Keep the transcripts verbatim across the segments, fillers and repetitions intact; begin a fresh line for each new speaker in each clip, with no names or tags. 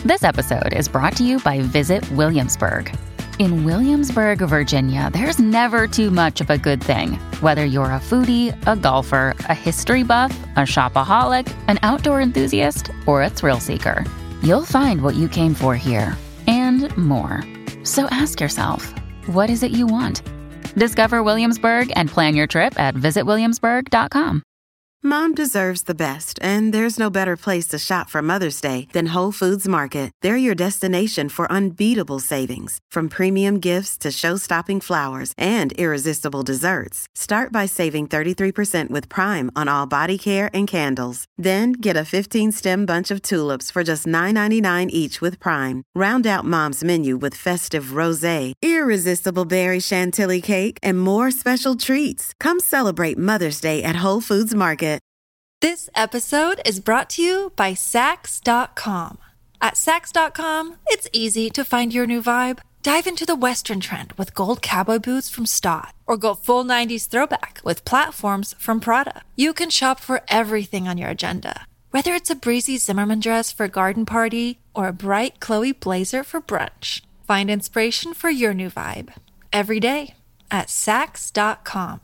This episode is brought to you by Visit Williamsburg. In Williamsburg, Virginia, there's never too much of a good thing. Whether you're a foodie, a golfer, a history buff, a shopaholic, an outdoor enthusiast, or a thrill seeker, you'll find what you came for here and more. So ask yourself, what is it you want? Discover Williamsburg and plan your trip at visit williamsburg dot com.
Mom deserves the best, and there's no better place to shop for Mother's Day than Whole Foods Market. They're your destination for unbeatable savings, from premium gifts to show-stopping flowers and irresistible desserts. Start by saving thirty-three percent with Prime on all body care and candles. Then get a fifteen-stem bunch of tulips for just nine ninety-nine each with Prime. Round out Mom's menu with festive rosé, irresistible berry chantilly cake, and more special treats. Come celebrate Mother's Day at Whole Foods Market.
This episode is brought to you by Saks dot com. At Saks dot com, it's easy to find your new vibe. Dive into the Western trend with gold cowboy boots from Stott, or go full nineties throwback with platforms from Prada. You can shop for everything on your agenda, whether it's a breezy Zimmermann dress for a garden party or a bright Chloe blazer for brunch. Find inspiration for your new vibe every day at Saks dot com.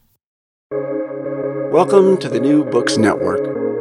Welcome to the New Books Network.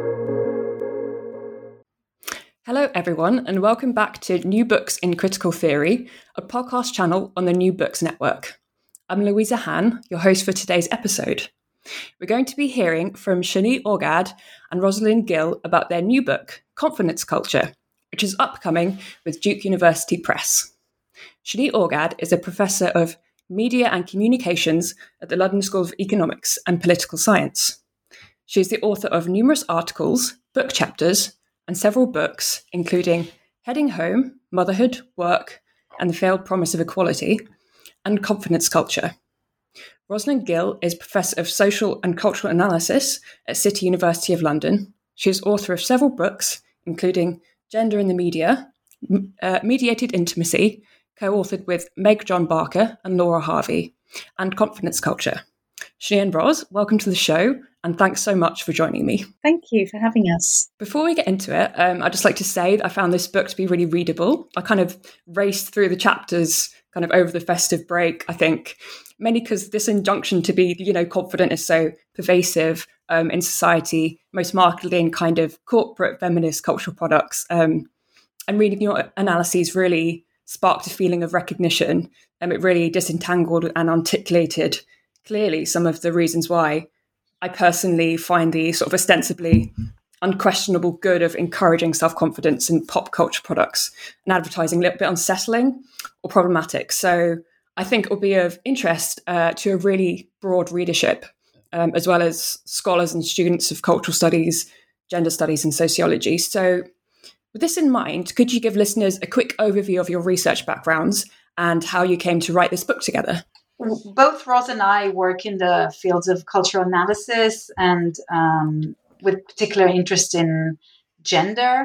Hello, everyone, and welcome back to New Books in Critical Theory, a podcast channel on the New Books Network. I'm Louisa Hann, your host for today's episode. We're going to be hearing from Shani Orgad and Rosalind Gill about their new book, Confidence Culture, which is upcoming with Duke University Press. Shani Orgad is a professor of Media and Communications at the London School of Economics and Political Science. She is the author of numerous articles, book chapters, and several books, including Heading Home, Motherhood, Work, and the Failed Promise of Equality, and Confidence Culture. Rosalind Gill is Professor of Social and Cultural Analysis at City University of London. She is author of several books, including Gender in the Media, uh, Mediated Intimacy, co-authored with Meg John Barker and Laura Harvey, and Confidence Culture. Shani and Ros, welcome to the show, and thanks so much for joining me.
Thank you for having us.
Before we get into it, um, I'd just like to say that I found this book to be really readable. I kind of raced through the chapters kind of over the festive break, I think, mainly because this injunction to be, you know, confident is so pervasive um, in society, most markedly in kind of corporate feminist cultural products. Um, and reading your analyses really sparked a feeling of recognition. And um, it really disentangled and articulated clearly some of the reasons why I personally find the sort of ostensibly unquestionable good of encouraging self-confidence in pop culture products and advertising a little bit unsettling or problematic. So I think it will be of interest uh, to a really broad readership, um, as well as scholars and students of cultural studies, gender studies, and sociology. So with this in mind, could you give listeners a quick overview of your research backgrounds and how you came to write this book together?
Both Ros and I work in the fields of cultural analysis and um, with particular interest in gender.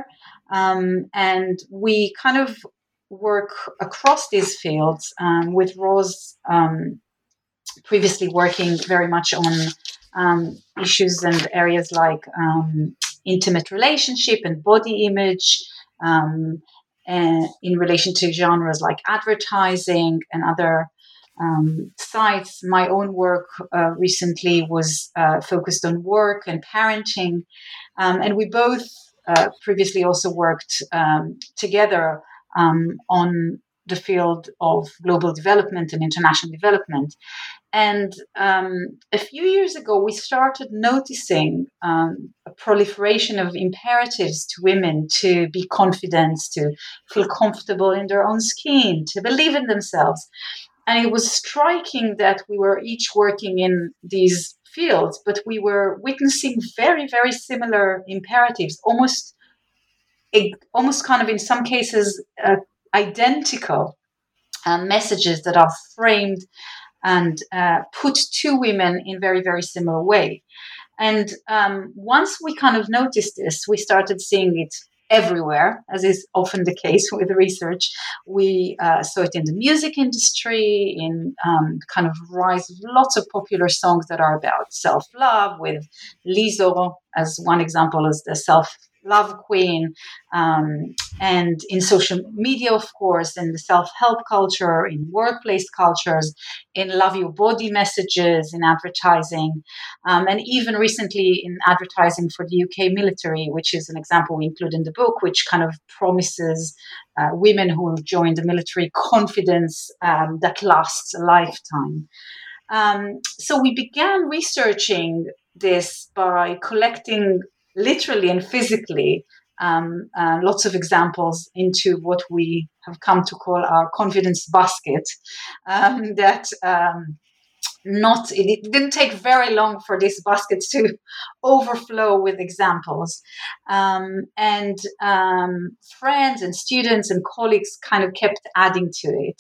Um, and we kind of work across these fields, um, with Ros um, previously working very much on um, issues and areas like um, intimate relationship and body image, um, and in relation to genres like advertising and other Um, sites. My own work uh, recently was uh, focused on work and parenting, um, and we both uh, previously also worked um, together um, on the field of global development and international development. And um, a few years ago, we started noticing um, a proliferation of imperatives to women to be confident, to feel comfortable in their own skin, to believe in themselves. And it was striking that we were each working in these fields, but we were witnessing very, very similar imperatives, almost, almost kind of in some cases uh, identical uh, messages that are framed and uh, put to women in very, very similar way. And um, once we kind of noticed this, we started seeing it everywhere, as is often the case with research. We uh, saw it in the music industry, in um, kind of rise of lots of popular songs that are about self-love, with Lizzo as one example as the self Love Queen, um, and in social media, of course, in the self-help culture, in workplace cultures, in love your body messages, in advertising, um, and even recently in advertising for the U K military, which is an example we include in the book, which kind of promises uh, women who join the military confidence um, that lasts a lifetime. Um, so we began researching this by collecting literally and physically um, uh, lots of examples into what we have come to call our confidence basket. Um, that um, not it, it didn't take very long for this basket to overflow with examples, um, and um, friends and students and colleagues kind of kept adding to it.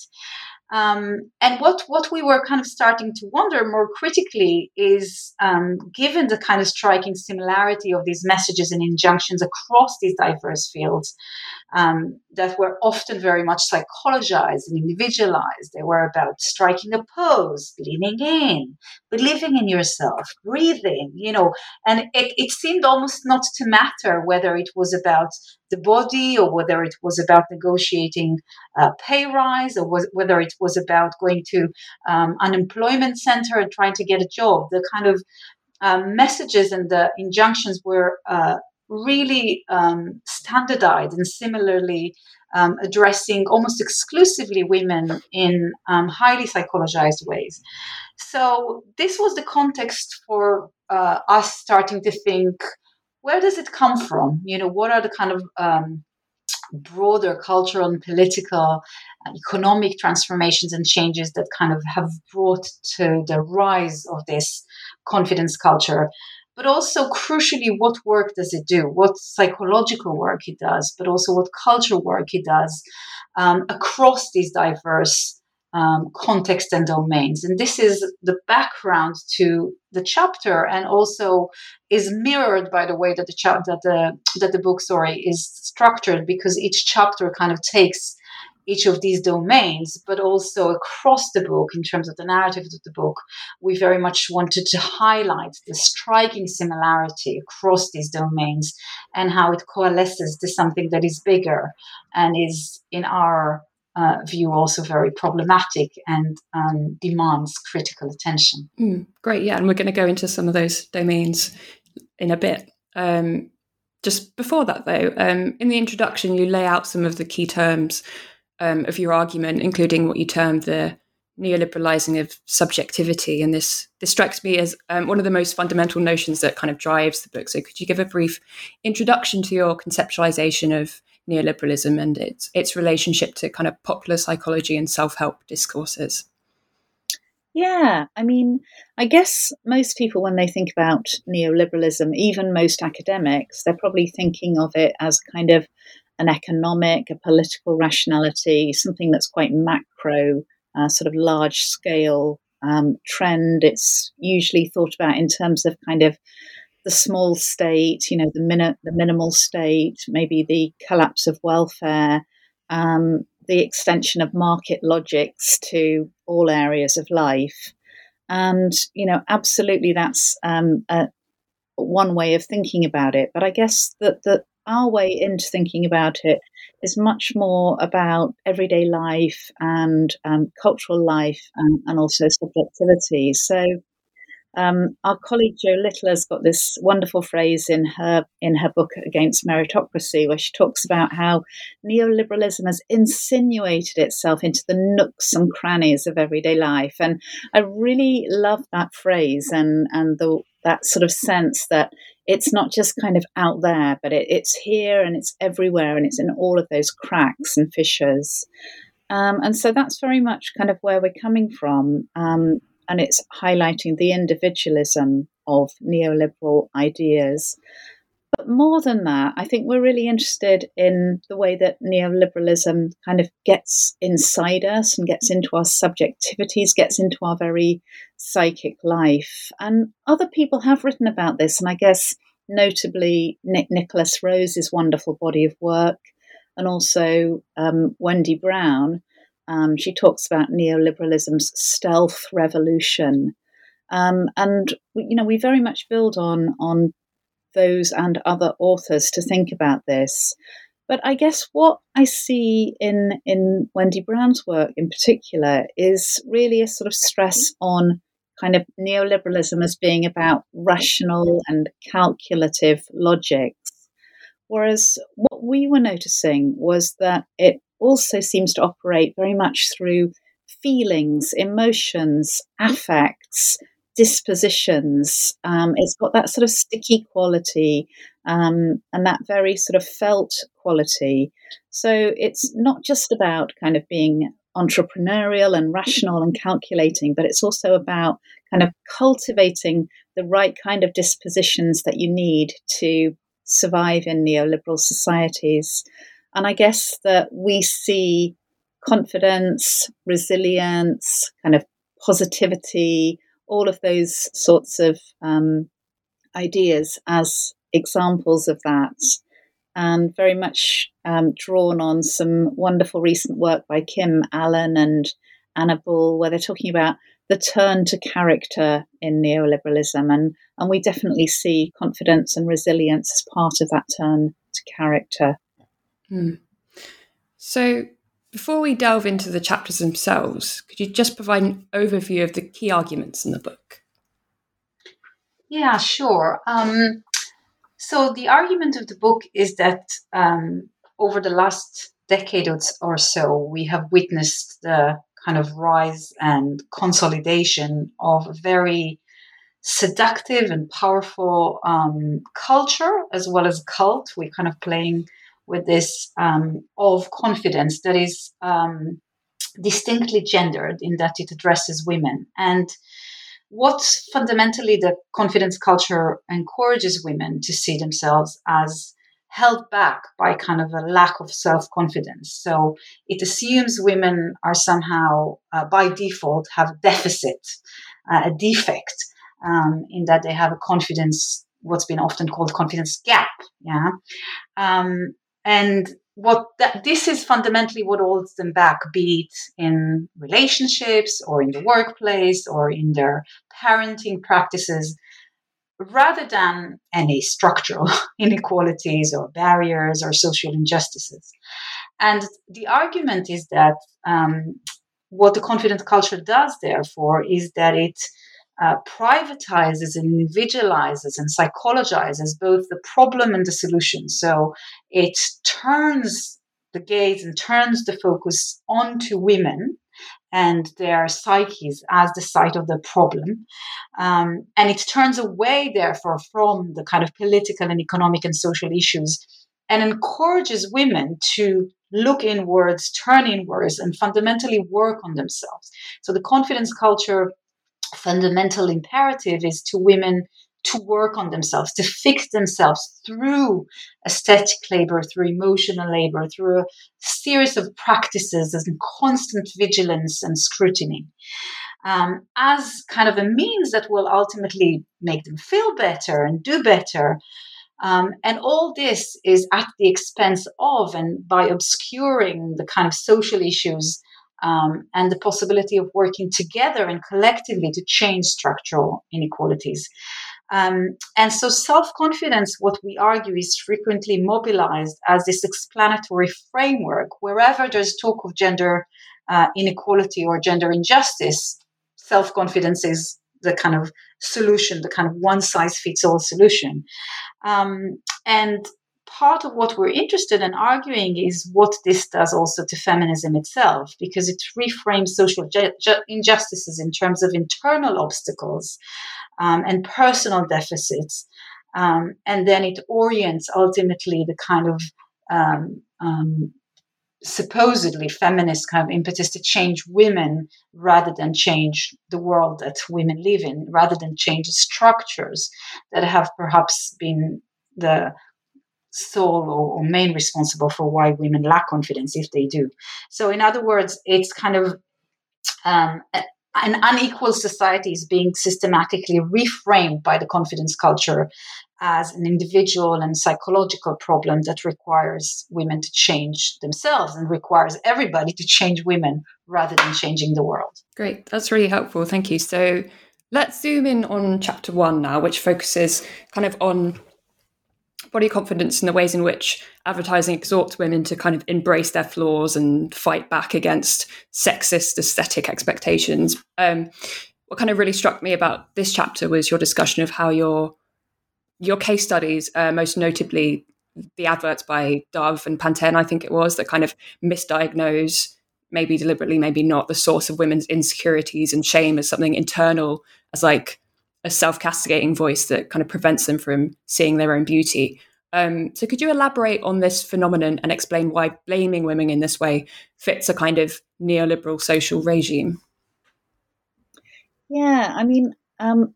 Um, and what, what we were kind of starting to wonder more critically is, um, given the kind of striking similarity of these messages and injunctions across these diverse fields, um, that were often very much psychologized and individualized. They were about striking a pose, leaning in, believing in yourself, breathing, you know, and it, it seemed almost not to matter whether it was about the body or whether it was about negotiating a pay rise or was, whether it was about going to um, unemployment center and trying to get a job. The kind of um, messages and the injunctions were uh, really um, standardized and similarly um, addressing almost exclusively women in um, highly psychologized ways. So this was the context for uh, us starting to think, where does it come from? You know, what are the kind of um, broader cultural and political, uh, economic transformations and changes that kind of have brought to the rise of this confidence culture? But also, crucially, what work does it do? What psychological work it does, but also what cultural work it does um, across these diverse um, contexts and domains. And this is the background to the chapter, and also is mirrored by the way that the cha- that the that the book, sorry, is structured, because each chapter kind of takes each of these domains, but also across the book, in terms of the narrative of the book, we very much wanted to highlight the striking similarity across these domains and how it coalesces to something that is bigger and is, in our uh, view, also very problematic and um, demands critical attention.
Mm, great, yeah, and we're going to go into some of those domains in a bit. Um, just before that, though, um, in the introduction, you lay out some of the key terms Um, of your argument, including what you termed the neoliberalizing of subjectivity. And this this strikes me as um, one of the most fundamental notions that kind of drives the book. So could you give a brief introduction to your conceptualization of neoliberalism and its its relationship to kind of popular psychology and self-help discourses?
Yeah, I mean, I guess most people, when they think about neoliberalism, even most academics, they're probably thinking of it as kind of an economic, a political rationality, something that's quite macro, uh, sort of large scale um, trend. It's usually thought about in terms of kind of the small state, you know, the, min- the minimal state, maybe the collapse of welfare, um, the extension of market logics to all areas of life. And, you know, absolutely that's um, a, one way of thinking about it. But I guess that the our way into thinking about it is much more about everyday life and um, cultural life and, and also subjectivity. So um, our colleague Jo Little has got this wonderful phrase in her in her book Against Meritocracy, where she talks about how neoliberalism has insinuated itself into the nooks and crannies of everyday life. And I really love that phrase and, and the that sort of sense that it's not just kind of out there, but it, it's here and it's everywhere and it's in all of those cracks and fissures. Um, and so that's very much kind of where we're coming from. Um, and it's highlighting the individualism of neoliberal ideas. But more than that, I think we're really interested in the way that neoliberalism kind of gets inside us and gets into our subjectivities, gets into our very psychic life. And other people have written about this, and I guess notably Nick Nicholas Rose's wonderful body of work, and also um, Wendy Brown. Um, she talks about neoliberalism's stealth revolution. Um, and, you know, we very much build on on those and other authors to think about this. But I guess what I see in, in Wendy Brown's work in particular is really a sort of stress on kind of neoliberalism as being about rational and calculative logics. Whereas what we were noticing was that it also seems to operate very much through feelings, emotions, affects, dispositions. Um, it's got that sort of sticky quality um, and that very sort of felt quality. So it's not just about kind of being entrepreneurial and rational and calculating, but it's also about kind of cultivating the right kind of dispositions that you need to survive in neoliberal societies. And I guess that we see confidence, resilience, kind of positivity, all of those sorts of um, ideas as examples of that, and very much um, drawn on some wonderful recent work by Kim Allen and Anna Bull, where they're talking about the turn to character in neoliberalism. And, and we definitely see confidence and resilience as part of that turn to character.
Hmm. So before we delve into the chapters themselves, could you just provide an overview of the key arguments in the book?
Yeah, sure. Um, so the argument of the book is that um, over the last decade or so, we have witnessed the kind of rise and consolidation of a very seductive and powerful um, culture, as well as cult. We're kind of playing with this um, of confidence that is um, distinctly gendered in that it addresses women. And what fundamentally the confidence culture encourages women to see themselves as held back by kind of a lack of self-confidence. So it assumes women are somehow, uh, by default, have a deficit, uh, a defect, um, in that they have a confidence, what's been often called confidence gap. Yeah. Um, and what that, this is fundamentally what holds them back, be it in relationships or in the workplace or in their parenting practices, rather than any structural inequalities or barriers or social injustices. And the argument is that um, what the confidence culture does, therefore, is that it uh, privatizes and individualizes and psychologizes both the problem and the solution. So it turns the gaze and turns the focus onto women and their psyches as the site of the problem. Um, and it turns away, therefore, from the kind of political and economic and social issues and encourages women to look inwards, turn inwards, and fundamentally work on themselves. So the confidence culture fundamental imperative is to women to work on themselves, to fix themselves through aesthetic labor, through emotional labor, through a series of practices and constant vigilance and scrutiny, um, as kind of a means that will ultimately make them feel better and do better. Um, and all this is at the expense of and by obscuring the kind of social issues um, and the possibility of working together and collectively to change structural inequalities. Um, and so self-confidence, what we argue, is frequently mobilized as this explanatory framework. Wherever there's talk of gender uh, inequality or gender injustice, self-confidence is the kind of solution, the kind of one-size-fits-all solution. Um, and part of what we're interested in arguing is what this does also to feminism itself, because it reframes social ju- ju- injustices in terms of internal obstacles um, and personal deficits. Um, and then it orients ultimately the kind of um, um, supposedly feminist kind of impetus to change women rather than change the world that women live in, rather than change the structures that have perhaps been the sole or, or main responsible for why women lack confidence, if they do. So in other words, it's kind of um, a, an unequal society is being systematically reframed by the confidence culture as an individual and psychological problem that requires women to change themselves and requires everybody to change women rather than changing the world.
Great. That's really helpful. Thank you. So let's zoom in on chapter one now, which focuses kind of on body confidence and the ways in which advertising exhorts women to kind of embrace their flaws and fight back against sexist aesthetic expectations. Um, what kind of really struck me about this chapter was your discussion of how your your case studies, uh, most notably the adverts by Dove and Pantene, I think it was, that kind of misdiagnose, maybe deliberately, maybe not, the source of women's insecurities and shame as something internal, as like a self-castigating voice that kind of prevents them from seeing their own beauty. Um, so could you elaborate on this phenomenon and explain why blaming women in this way fits a kind of neoliberal social regime?
Yeah, I mean, um,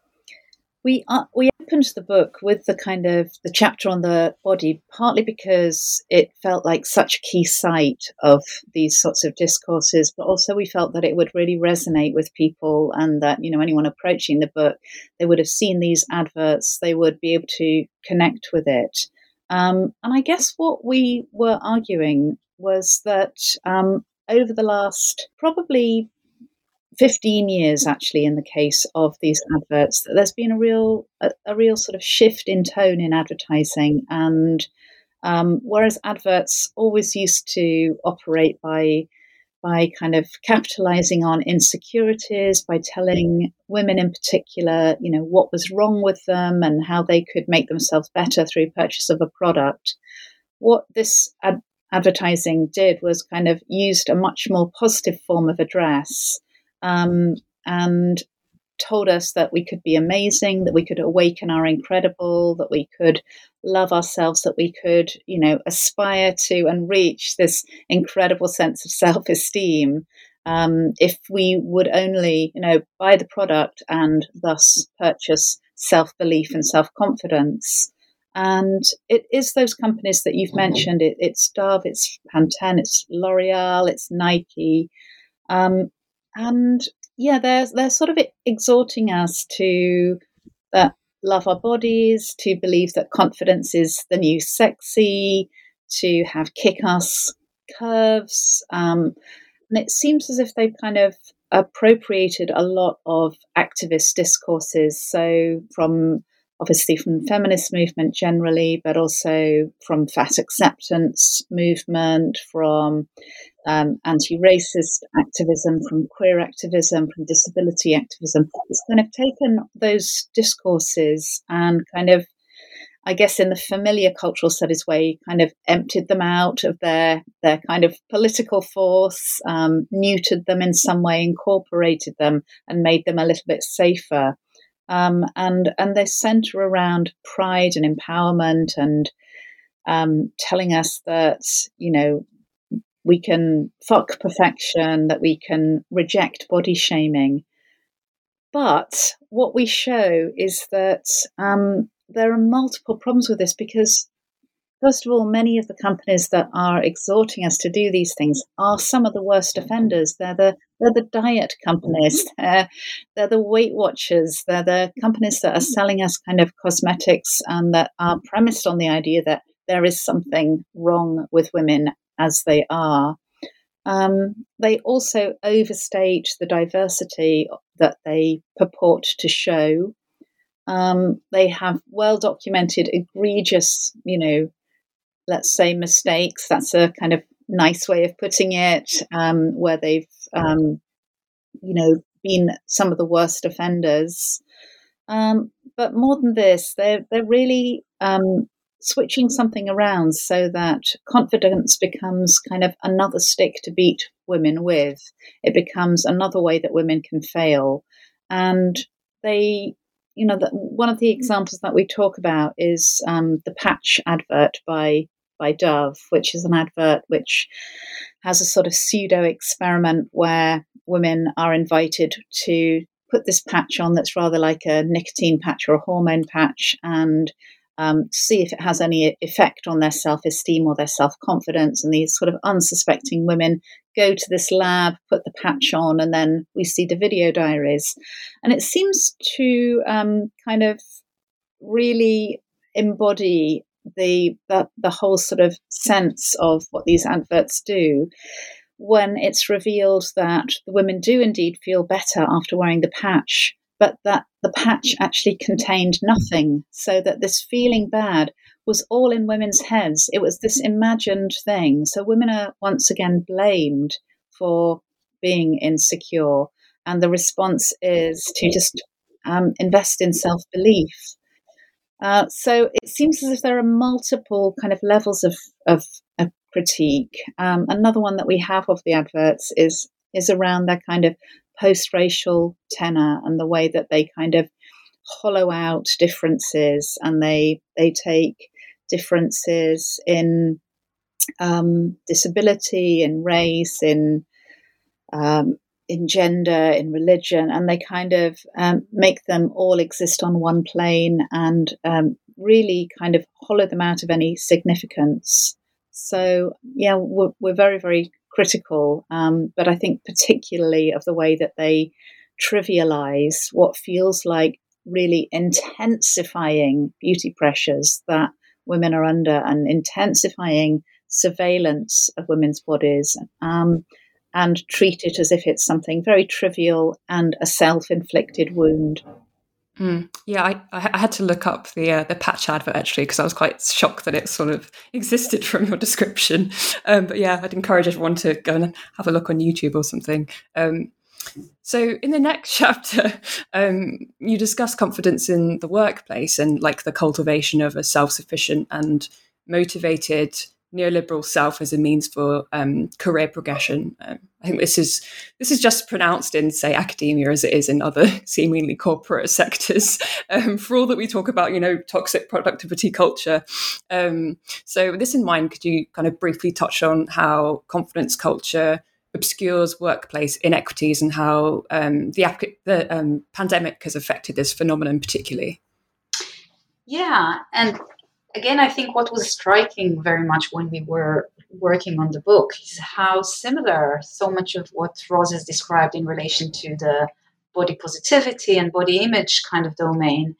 we uh, we opened the book with the kind of the chapter on the body, partly because it felt like such a key site of these sorts of discourses, but also we felt that it would really resonate with people, and that, you know, anyone approaching the book, they would have seen these adverts, they would be able to connect with it. Um, and I guess what we were arguing was that um, over the last probably fifteen years, actually, in the case of these adverts, that there's been a real a, a real sort of shift in tone in advertising. And um, whereas adverts always used to operate by by kind of capitalizing on insecurities, by telling women in particular, you know, what was wrong with them and how they could make themselves better through purchase of a product, what this ad- advertising did was kind of used a much more positive form of address. Um, and told us that we could be amazing, that we could awaken our incredible, that we could love ourselves, that we could, you know, aspire to and reach this incredible sense of self-esteem um, if we would only, you know, buy the product and thus purchase self-belief and self-confidence. And it is those companies that you've mentioned. It, it's Dove, it's Pantene, it's L'Oreal, it's Nike. Um, And yeah, they're, they're sort of exhorting us to uh, love our bodies, to believe that confidence is the new sexy, to have kick-ass curves. Um, and it seems as if they've kind of appropriated a lot of activist discourses. So from obviously from the feminist movement generally, but also from fat acceptance movement, from Um, anti-racist activism, from queer activism, from disability activism. It's kind of taken those discourses and kind of, I guess in the familiar cultural studies way, kind of emptied them out of their, their kind of political force, um, neutered them in some way, incorporated them and made them a little bit safer. Um, and, and they center around pride and empowerment and um, telling us that, you know, we can fuck perfection, that we can reject body shaming. But what we show is that um, there are multiple problems with this because, first of all, many of the companies that are exhorting us to do these things are some of the worst offenders. They're the they're the diet companies, they're, they're the Weight Watchers, they're the companies that are selling us kind of cosmetics and that are premised on the idea that there is something wrong with women as they are. Um, they also overstate the diversity that they purport to show. Um, they have well-documented, egregious, you know, let's say mistakes. That's a kind of nice way of putting it, um, where they've, um, you know, been some of the worst offenders. Um, but more than this, they're, they're really um, switching something around so that confidence becomes kind of another stick to beat women with. It becomes another way that women can fail. And they, you know, the, one of the examples that we talk about is um, the patch advert by by Dove, which is an advert which has a sort of pseudo experiment where women are invited to put this patch on that's rather like a nicotine patch or a hormone patch, and um, see if it has any effect on their self-esteem or their self-confidence. And these sort of unsuspecting women go to this lab, put the patch on, and then we see the video diaries. And it seems to um, kind of really embody the, the the whole sort of sense of what these adverts do, when it's revealed that the women do indeed feel better after wearing the patch, but that the patch actually contained nothing, so that this feeling bad was all in women's heads. It was this imagined thing. So women are once again blamed for being insecure. And the response is to just um, invest in self-belief. Uh, so it seems as if there are multiple kind of levels of, of, of critique. Um, another one that we have of the adverts is is around their kind of post-racial tenor and the way that they kind of hollow out differences, and they they take differences in um, disability, in race, in um, in gender, in religion, and they kind of um, make them all exist on one plane and um, really kind of hollow them out of any significance. So, yeah, we're, we're very, very critical, um, but I think particularly of the way that they trivialize what feels like really intensifying beauty pressures that women are under and intensifying surveillance of women's bodies, um, and treat it as if it's something very trivial and a self-inflicted wound.
Mm. Yeah, I, I had to look up the uh, the patch advert actually because I was quite shocked that it sort of existed from your description. Um, but yeah, I'd encourage everyone to go and have a look on YouTube or something. Um, so in the next chapter, um, you discuss confidence in the workplace and like the cultivation of a self-sufficient and motivated neoliberal self as a means for um, career progression. Um, I think this is this is just pronounced in, say, academia as it is in other seemingly corporate sectors. Um, for all that we talk about, you know, toxic productivity culture. Um, so, with this in mind, could you kind of briefly touch on how confidence culture obscures workplace inequities and how um, the the um, pandemic has affected this phenomenon particularly?
Yeah, and again, I think what was striking very much when we were working on the book is how similar so much of what Roz has described in relation to the body positivity and body image kind of domain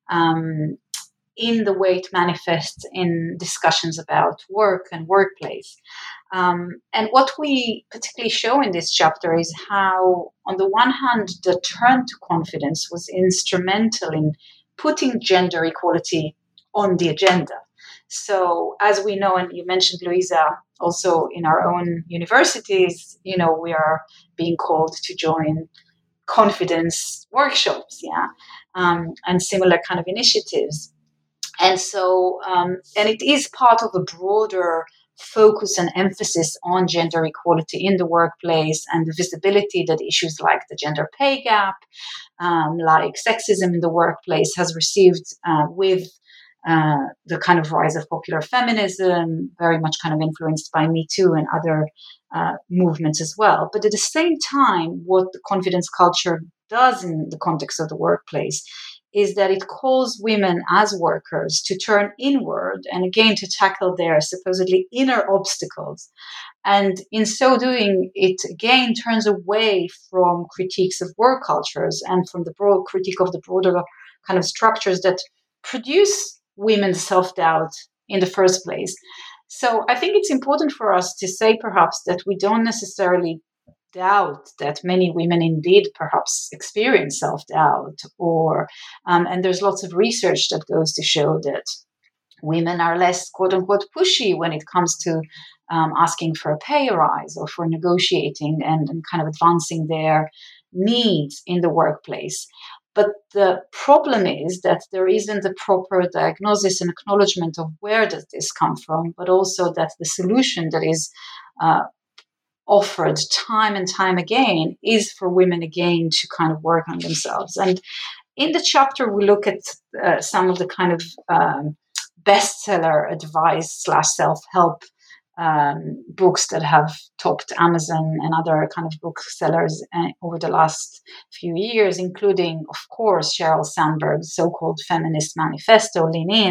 um, in the way it manifests in discussions about work and workplace. Um, and what we particularly show in this chapter is how, on the one hand, the turn to confidence was instrumental in putting gender equality on the agenda. So as we know, and you mentioned, Louisa, also in our own universities, you know, we are being called to join confidence workshops, yeah, um, and similar kind of initiatives. And so, um, and it is part of a broader focus and emphasis on gender equality in the workplace and the visibility that issues like the gender pay gap, um, like sexism in the workplace has received uh, with Uh, the kind of rise of popular feminism, very much kind of influenced by Me Too and other uh, movements as well. But at the same time, what the confidence culture does in the context of the workplace is that it calls women as workers to turn inward and again to tackle their supposedly inner obstacles. And in so doing, it again turns away from critiques of work cultures and from the broad critique of the broader kind of structures that produce women's self-doubt in the first place. So I think it's important for us to say perhaps that we don't necessarily doubt that many women indeed perhaps experience self-doubt, or um, and there's lots of research that goes to show that women are less quote-unquote pushy when it comes to um, asking for a pay rise or for negotiating and, and kind of advancing their needs in the workplace. But the problem is that there isn't a proper diagnosis and acknowledgement of where does this come from, but also that the solution that is uh, offered time and time again is for women again to kind of work on themselves. And in the chapter, we look at uh, some of the kind of um, bestseller advice slash self-help Um, books that have topped Amazon and other kind of booksellers uh, over the last few years, including, of course, Sheryl Sandberg's so-called feminist manifesto, Lean In,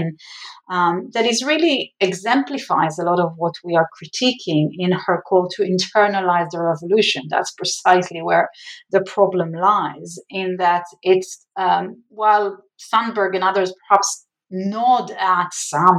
um, that is really exemplifies a lot of what we are critiquing in her call to internalize the revolution. That's precisely where the problem lies, in that it's, um, while Sandberg and others perhaps nod at some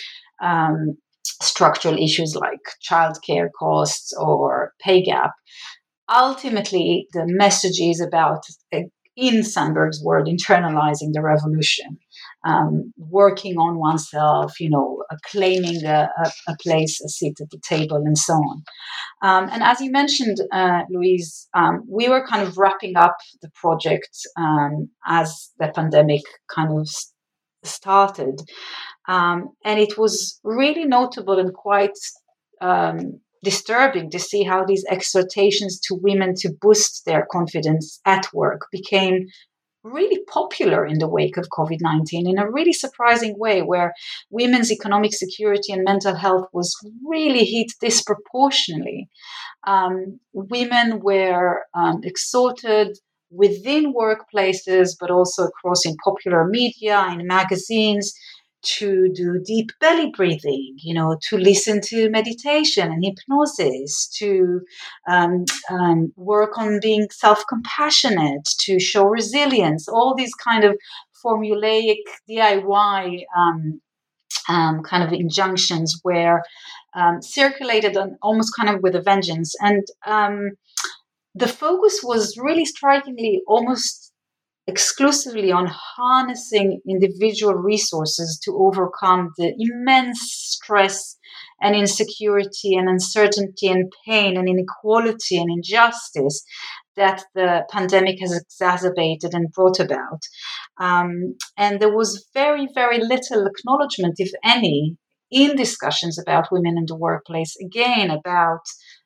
um, structural issues like childcare costs or pay gap, ultimately the message is about, in Sandberg's word, internalizing the revolution. um, working on oneself, you know, uh, claiming a, a, a place, a seat at the table, and so on. Um, and as you mentioned, uh, Louise, um, we were kind of wrapping up the project um, as the pandemic kind of started. Um, and it was really notable and quite um, disturbing to see how these exhortations to women to boost their confidence at work became really popular in the wake of COVID nineteen in a really surprising way, where women's economic security and mental health was really hit disproportionately. Um, women were um, exhorted within workplaces, but also across in popular media, in magazines, to do deep belly breathing, you know, to listen to meditation and hypnosis, to um, um, work on being self-compassionate, to show resilience, all these kind of formulaic D I Y um, um, kind of injunctions were um, circulated on almost kind of with a vengeance. And um, the focus was really strikingly almost exclusively on harnessing individual resources to overcome the immense stress and insecurity and uncertainty and pain and inequality and injustice that the pandemic has exacerbated and brought about. Um, and there was very, very little acknowledgement, if any, in discussions about women in the workplace, again, about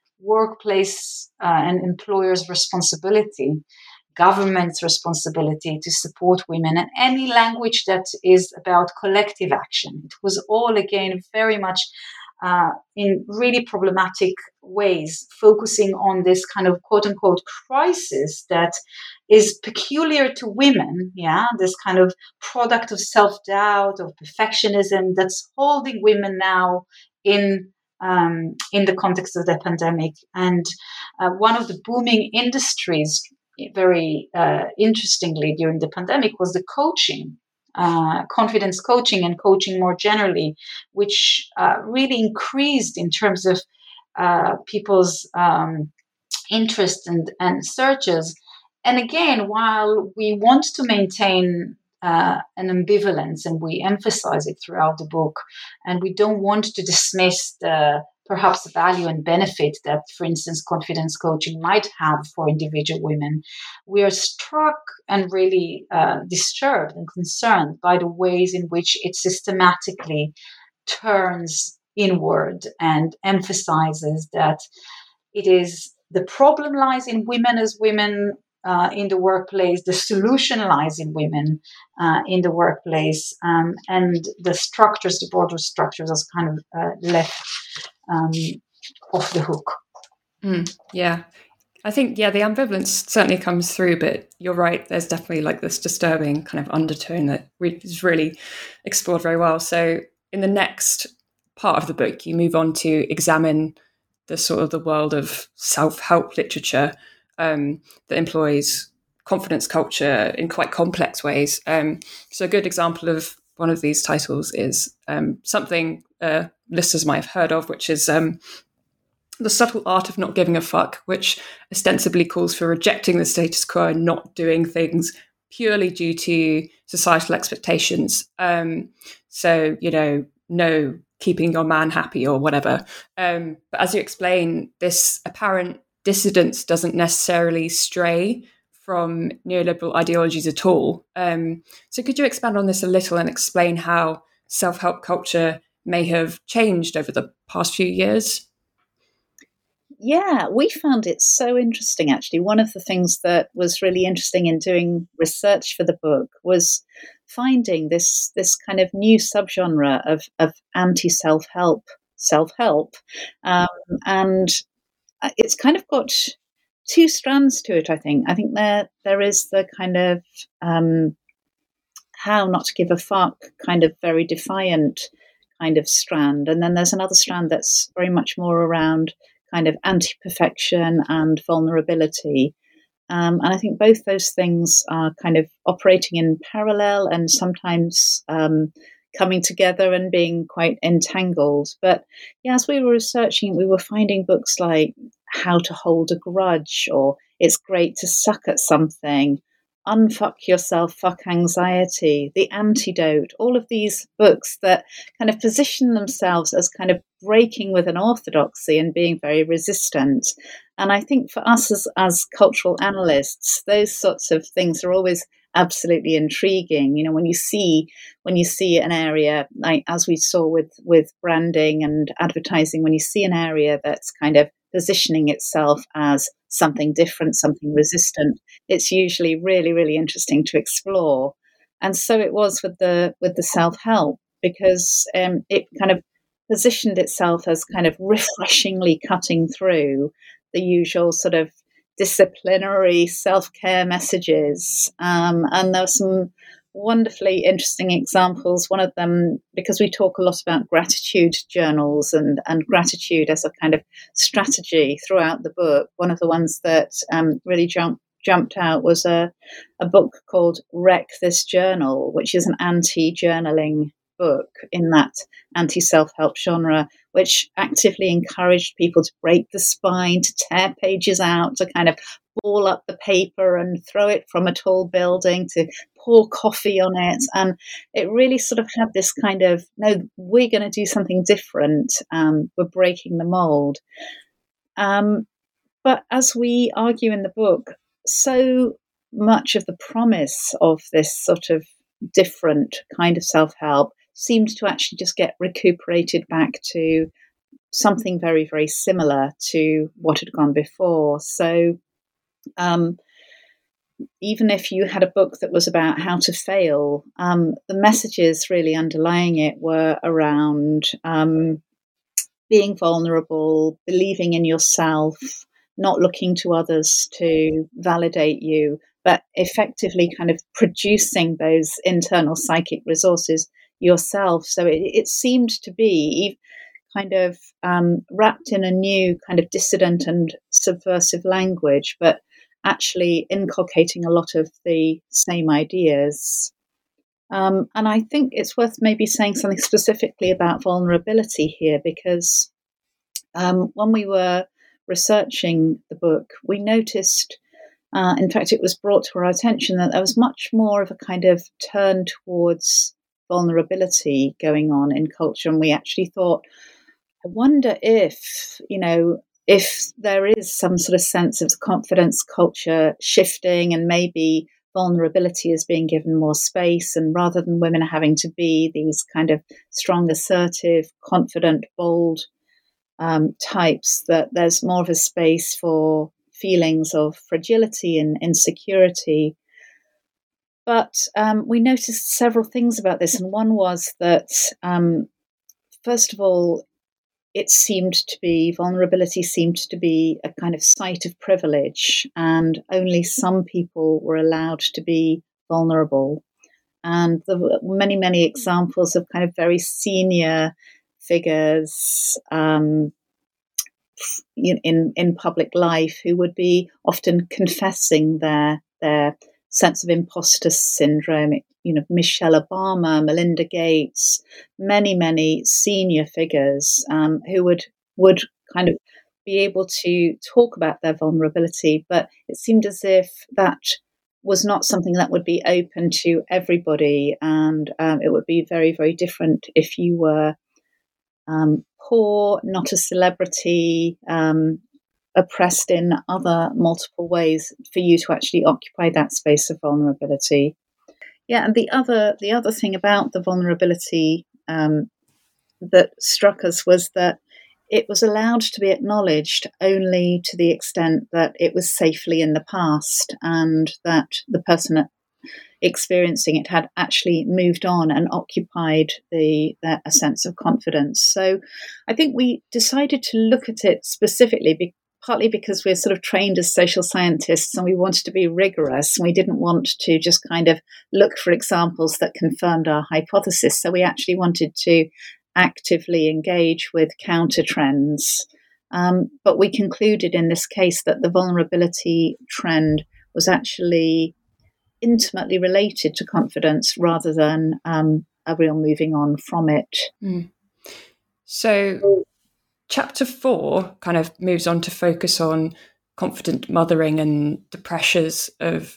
workplace uh, and employers' responsibility, government's responsibility to support women, and any language that is about collective action. It was all, again, very much uh, in really problematic ways, focusing on this kind of quote-unquote crisis that is peculiar to women, yeah, this kind of product of self-doubt, of perfectionism that's holding women now in um, in the context of the pandemic. And uh, one of the booming industries, very uh, interestingly, during the pandemic was the coaching, uh, confidence coaching and coaching more generally, which uh, really increased in terms of uh, people's um, interest and, and searches. And again, while we want to maintain uh, an ambivalence, and we emphasize it throughout the book, and we don't want to dismiss the perhaps the value and benefit that, for instance, confidence coaching might have for individual women, we are struck and really uh, disturbed and concerned by the ways in which it systematically turns inward and emphasizes that it is the problem lies in women as women uh, in the workplace, the solution lies in women uh, in the workplace, um, and the structures, the broader structures, are kind of uh, left um, off the hook.
Mm, yeah. I think, yeah, the ambivalence certainly comes through, but you're right, there's definitely like this disturbing kind of undertone that re- is really explored very well. So in the next part of the book, you move on to examine the sort of the world of self-help literature um, that employs confidence culture in quite complex ways. Um, so a good example of one of these titles is um, something uh, listeners might have heard of, which is um, The Subtle Art of Not Giving a Fuck, which ostensibly calls for rejecting the status quo and not doing things purely due to societal expectations. Um, so, you know, no keeping your man happy or whatever. Um, but as you explain, this apparent dissidence doesn't necessarily stray from neoliberal ideologies at all. Um, so could you expand on this a little and explain how self-help culture may have changed over the past few years?
Yeah, we found it so interesting, actually. One of the things that was really interesting in doing research for the book was finding this this kind of new subgenre of, of anti-self-help, self-help. Um, and it's kind of got two strands to it, I think. I think there there is the kind of um, how not to give a fuck, kind of very defiant kind of strand. And then there's another strand that's very much more around kind of anti-perfection and vulnerability. Um, and I think both those things are kind of operating in parallel and sometimes um, coming together and being quite entangled. But yeah, as we were researching, we were finding books like How to Hold a Grudge, or It's Great to Suck at Something, Unfuck Yourself, Fuck Anxiety, The Antidote, all of these books that kind of position themselves as kind of breaking with an orthodoxy and being very resistant. And I think for us as, as cultural analysts, those sorts of things are always absolutely intriguing. You know, when you see when you see an area, like as we saw with, with branding and advertising, when you see an area that's kind of positioning itself as something different, something resistant, it's usually really, really interesting to explore. And so it was with the with the self-help, because um, it kind of positioned itself as kind of refreshingly cutting through the usual sort of disciplinary self-care messages. Um, and there were some wonderfully interesting examples. One of them, because we talk a lot about gratitude journals and, and gratitude as a kind of strategy throughout the book, one of the ones that um, really jumped jumped out was a, a book called Wreck This Journal, which is an anti-journaling book in that anti-self-help genre, which actively encouraged people to break the spine, to tear pages out, to kind of ball up the paper and throw it from a tall building, to pour coffee on it. And it really sort of had this kind of, no, we're going to do something different. Um, we're breaking the mold. Um, but as we argue in the book, so much of the promise of this sort of different kind of self-help seemed to actually just get recuperated back to something very, very similar to what had gone before. So um, even if you had a book that was about how to fail, um, the messages really underlying it were around um, being vulnerable, believing in yourself, not looking to others to validate you, but effectively kind of producing those internal psychic resources yourself. So it, it seemed to be kind of um, wrapped in a new kind of dissident and subversive language, but actually inculcating a lot of the same ideas. Um, and I think it's worth maybe saying something specifically about vulnerability here, because um, when we were researching the book, we noticed, uh, in fact, it was brought to our attention that there was much more of a kind of turn towards vulnerability going on in culture. And we actually thought, I wonder if, you know, if there is some sort of sense of confidence culture shifting, and maybe vulnerability is being given more space, and rather than women having to be these kind of strong, assertive, confident, bold um, types, that there's more of a space for feelings of fragility and insecurity. But um, we noticed several things about this, and one was that, um, first of all, it seemed to be, vulnerability seemed to be a kind of site of privilege, and only some people were allowed to be vulnerable. And there were many, many examples of kind of very senior figures um, in in public life who would be often confessing their their sense of imposter syndrome. You know, Michelle Obama, Melinda Gates, many, many senior figures um, who would would kind of be able to talk about their vulnerability, but it seemed as if that was not something that would be open to everybody, and um, it would be very, very different if you were um, poor, not a celebrity, um, oppressed in other multiple ways, for you to actually occupy that space of vulnerability. Yeah, and the other the other thing about the vulnerability um, that struck us was that it was allowed to be acknowledged only to the extent that it was safely in the past, and that the person experiencing it had actually moved on and occupied the, the a sense of confidence. So I think we decided to look at it specifically because partly because we're sort of trained as social scientists and we wanted to be rigorous, and we didn't want to just kind of look for examples that confirmed our hypothesis. So we actually wanted to actively engage with counter trends. Um, but we concluded in this case that the vulnerability trend was actually intimately related to confidence rather than um, a real moving on from it.
Mm. So chapter four kind of moves on to focus on confident mothering and the pressures of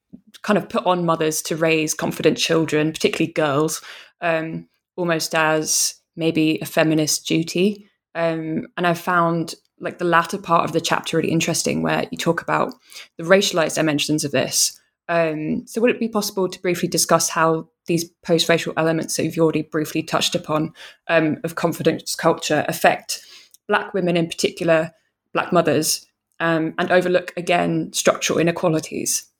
kind of put on mothers to raise confident children, particularly girls, um, almost as maybe a feminist duty. Um, and I found like the latter part of the chapter really interesting, where you talk about the racialized dimensions of this. Um, so would it be possible to briefly discuss how these post-racial elements that you've already briefly touched upon um, of confidence culture affect Black women in particular, Black mothers, um, and overlook, again, structural inequalities?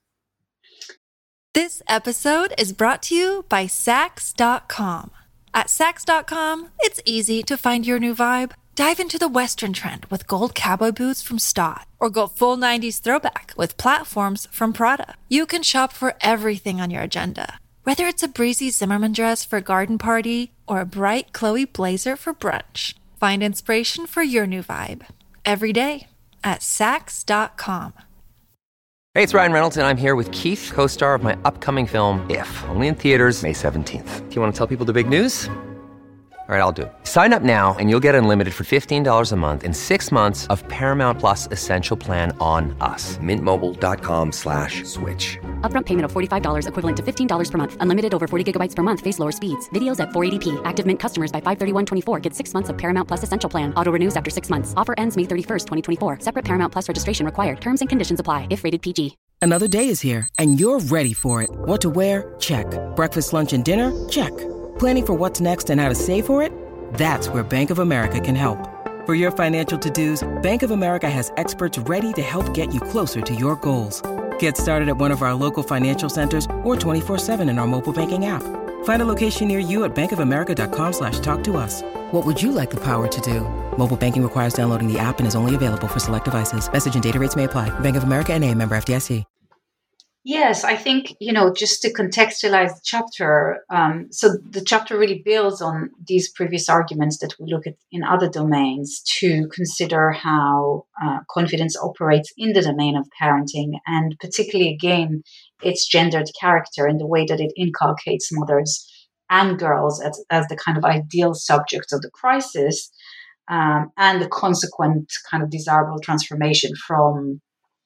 This episode is brought to you by Saks dot com. At Saks dot com, it's easy to find your new vibe. Dive into the Western trend with gold cowboy boots from Stott, or go full nineties throwback with platforms from Prada. You can shop for everything on your agenda, whether it's a breezy Zimmermann dress for a garden party or a bright Chloe blazer for brunch. Find inspiration for your new vibe every day at Saks dot com.
Hey, it's Ryan Reynolds, and I'm here with Keith, co-star of my upcoming film, If, only in theaters May seventeenth. Do you want to tell people the big news? All right, I'll do it. Sign up now and you'll get unlimited for fifteen dollars a month and six months of Paramount Plus Essential Plan on us. Mint Mobile dot com slash switch.
Upfront payment of forty-five dollars equivalent to fifteen dollars per month. Unlimited over forty gigabytes per month. Face lower speeds. Videos at four eighty p. Active Mint customers by five thirty-one twenty-four get six months of Paramount Plus Essential Plan. Auto renews after six months. Offer ends May thirty-first, twenty twenty-four. Separate Paramount Plus registration required. Terms and conditions apply if rated P G.
Another day is here and you're ready for it. What to wear? Check. Breakfast, lunch, and dinner? Check. Planning for what's next and how to save for it? That's where Bank of America can help. For your financial to-dos, Bank of America has experts ready to help get you closer to your goals. Get started at one of our local financial centers or twenty-four seven in our mobile banking app. Find a location near you at bankofamerica.com slash talk to us. What would you like the power to do? Mobile banking requires downloading the app and is only available for select devices. Message and data rates may apply. Bank of America N A, member F D I C.
Yes, I think, you know, just to contextualize the chapter, um, so the chapter really builds on these previous arguments that we look at in other domains to consider how uh, confidence operates in the domain of parenting, and particularly, again, its gendered character and the way that it inculcates mothers and girls as, as the kind of ideal subjects of the crisis, um, and the consequent kind of desirable transformation from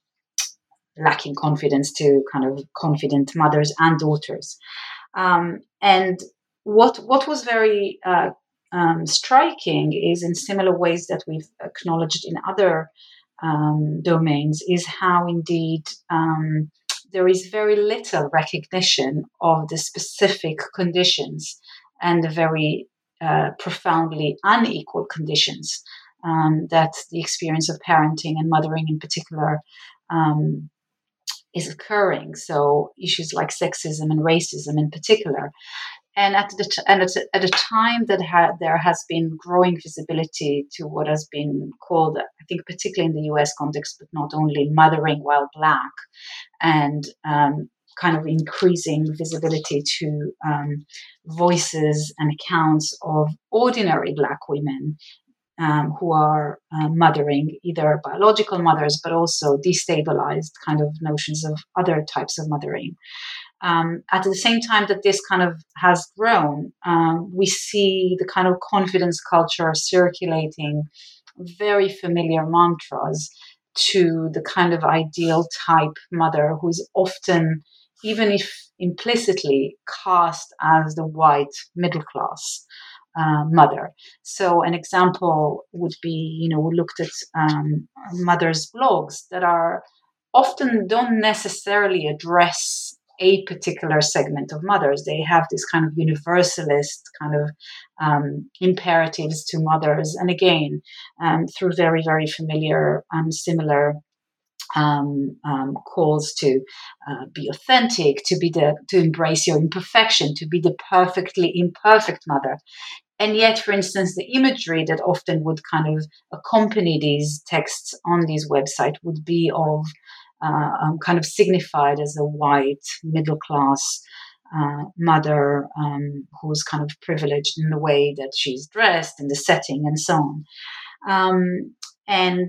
lacking confidence to kind of confident mothers and daughters. Um, and what what was very uh, um, striking is, in similar ways that we've acknowledged in other um, domains, is how indeed um, there is very little recognition of the specific conditions and the very uh, profoundly unequal conditions um, that the experience of parenting and mothering in particular um, is occurring. So issues like sexism and racism in particular. And at the t- and at, at a time that ha- there has been growing visibility to what has been called, I think particularly in the U S context, but not only, mothering while Black, and um, kind of increasing visibility to um, voices and accounts of ordinary Black women Um, who are uh, mothering, either biological mothers, but also destabilized kind of notions of other types of mothering. Um, at the same time that this kind of has grown, um, we see the kind of confidence culture circulating very familiar mantras to the kind of ideal type mother who is often, even if implicitly, cast as the white middle class Uh, mother. So an example would be, you know, we looked at um, mothers' blogs that are often don't necessarily address a particular segment of mothers. They have this kind of universalist kind of um, imperatives to mothers, and again, um, through very, very familiar and um, similar Um, um, calls to uh, be authentic, to be the to embrace your imperfection, to be the perfectly imperfect mother. And yet, for instance, the imagery that often would kind of accompany these texts on these websites would be of uh, um, kind of signified as a white middle class uh, mother um, who's kind of privileged in the way that she's dressed, in the setting, and so on. Um, and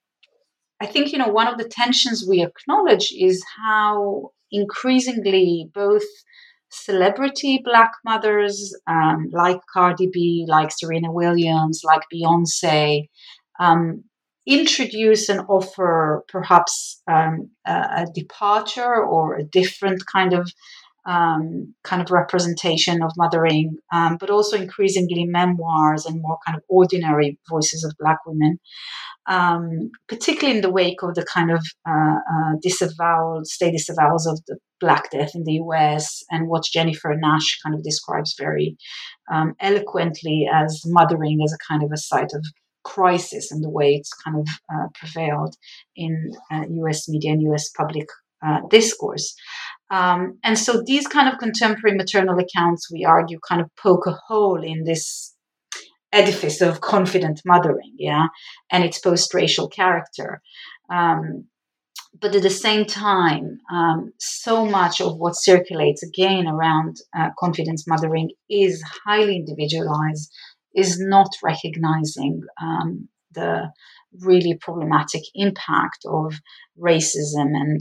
I think, you know, one of the tensions we acknowledge is how increasingly both celebrity Black mothers um, like Cardi B, like Serena Williams, like Beyonce, um, introduce and offer perhaps um, a, a departure or a different kind of um, kind of representation of mothering, um, but also increasingly memoirs and more kind of ordinary voices of Black women, um, particularly in the wake of the kind of uh, uh, disavowal, state disavowals of the Black Death in the U S, and what Jennifer Nash kind of describes very um, eloquently as mothering as a kind of a site of crisis, and the way it's kind of uh, prevailed in uh, U S media and U S public uh, discourse. Um, and so these kind of contemporary maternal accounts, we argue, kind of poke a hole in this edifice of confident mothering, yeah, and its post-racial character. Um, but at the same time, um, so much of what circulates again around uh, confidence mothering is highly individualized, is not recognizing um, the really problematic impact of racism and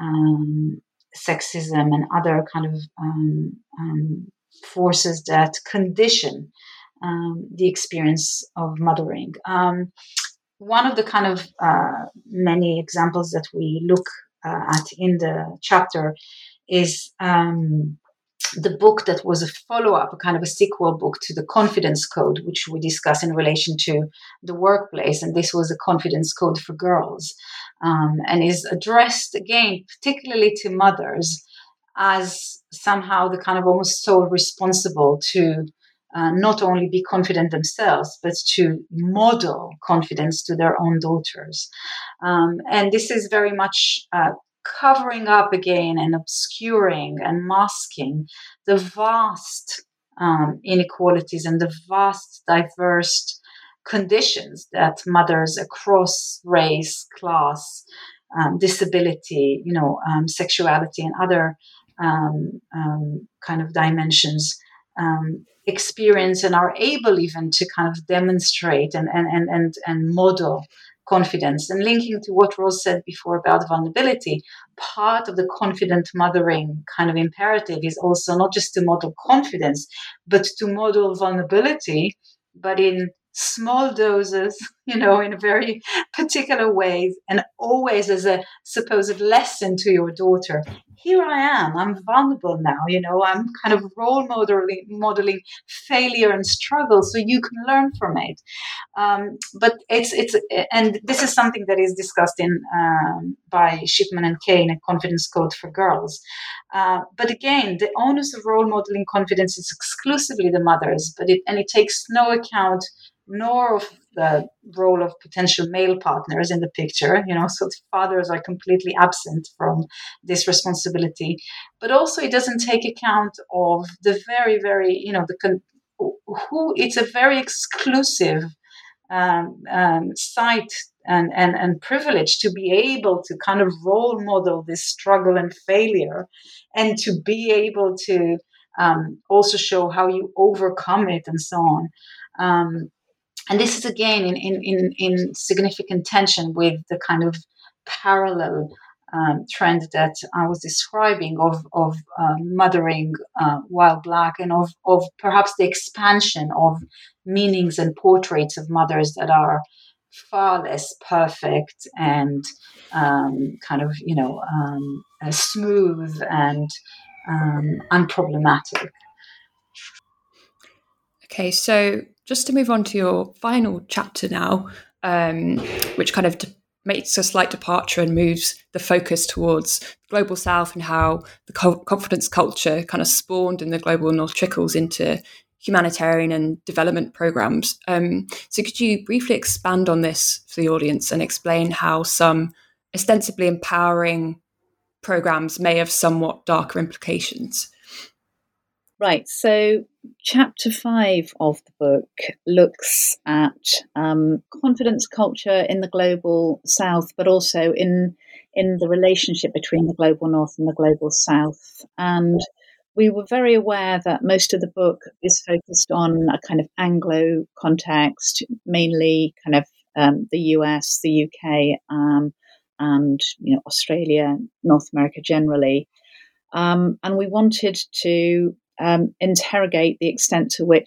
um, sexism and other kind of um, um, forces that condition um, the experience of mothering. Um, one of the kind of uh, many examples that we look uh, at in the chapter is um, the book that was a follow-up, a kind of a sequel book to the Confidence Code, which we discuss in relation to the workplace. And this was a Confidence Code for Girls, um, and is addressed, again, particularly to mothers, as somehow the kind of almost sole responsible to uh, not only be confident themselves, but to model confidence to their own daughters. Um, and this is very much uh, covering up again and obscuring and masking the vast um, inequalities and the vast diverse conditions that mothers across race, class, um, disability, you know, um, sexuality and other um, um, kind of dimensions um, experience and are able even to kind of demonstrate and and and and, and model confidence. And linking to what Rose said before about vulnerability, part of the confident mothering kind of imperative is also not just to model confidence, but to model vulnerability, but in small doses, you know, in very particular ways, and always as a supposed lesson to your daughter. Here I am, I'm vulnerable now, you know, I'm kind of role modeling, modeling failure and struggle so you can learn from it. Um, but it's, it's, and this is something that is discussed in, um, by Shipman and Kane, a Confidence Code for Girls. Uh, but again, the onus of role modeling confidence is exclusively the mother's, but it, and it takes no account nor of the role of potential male partners in the picture, you know, so the fathers are completely absent from this responsibility. But also it doesn't take account of the very, very, you know, the con- who it's a very exclusive um, um, site and, and, and privilege to be able to kind of role model this struggle and failure, and to be able to um, also show how you overcome it and so on. Um, And this is, again, in, in, in, in significant tension with the kind of parallel um, trend that I was describing of, of uh, mothering uh, while Black, and of, of perhaps the expansion of meanings and portraits of mothers that are far less perfect and um, kind of, you know, um, uh, smooth and um, unproblematic.
Okay, so just to move on to your final chapter now, um, which kind of de- makes a slight departure and moves the focus towards the Global South and how the co- confidence culture kind of spawned in the Global North trickles into humanitarian and development programs. Um, so could you briefly expand on this for the audience and explain how some ostensibly empowering programs may have somewhat darker implications?
Right, so chapter five of the book looks at um, confidence culture in the Global South, but also in in the relationship between the Global North and the Global South. And we were very aware that most of the book is focused on a kind of Anglo context, mainly kind of um, the U S, the U K, um, and you know Australia, North America generally. Um, and we wanted to Um, interrogate the extent to which